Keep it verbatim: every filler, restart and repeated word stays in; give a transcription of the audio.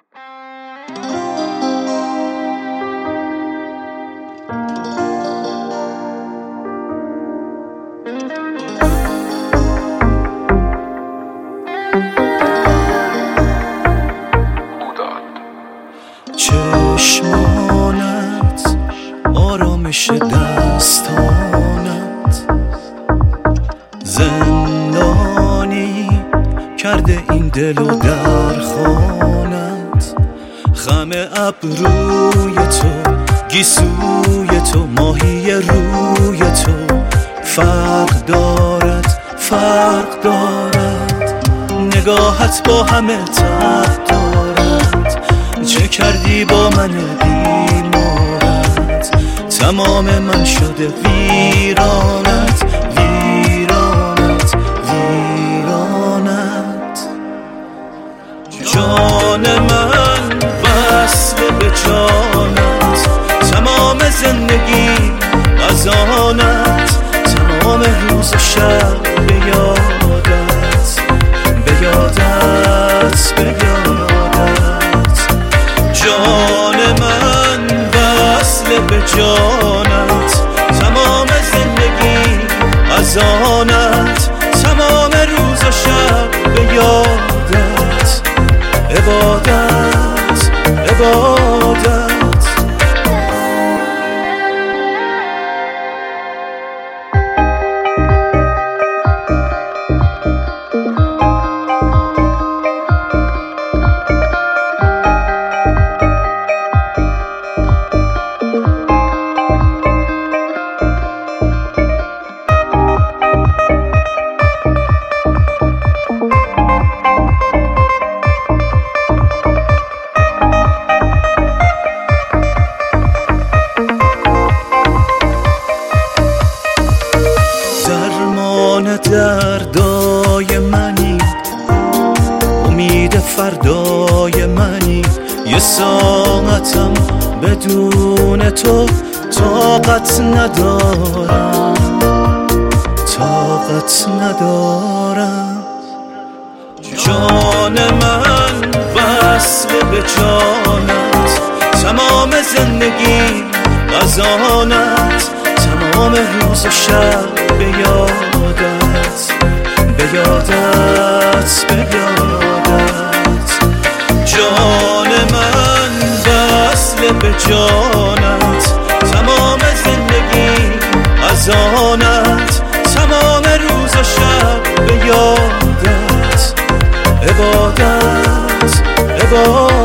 چشمانت، آرامش دستانت، زندانی کرده این دل و در خانت. خم ابروی تو، گیسوی تو، ماهی روی تو فرق دارد، فرق دارد. نگاهت با همه تب دارد. چه کردی با من بیمارت؟ تمام من شده ویرانت، ویرانت، ویرانت. جان من وصل به جانت، تمام زندگی از آنت، تمام روز و شب به یادت، به یادت، به یادت. جان من وصل به جانت، تمام زندگی از آنت، تمام روز و شب به یادت، عبادت، عبادت. دردای منی، امید فردای منی. یه ساعتم بدون تو طاقت ندارم، طاقت ندارم. جان من وصل به جانت، تمام زندگی از آنت، تمام روز و شب به یادت، به یادت، به یادت. جان من وصل به جانت، تمام زندگی از آنت، تمام روز و شب به یادت، عبادت، عبادت.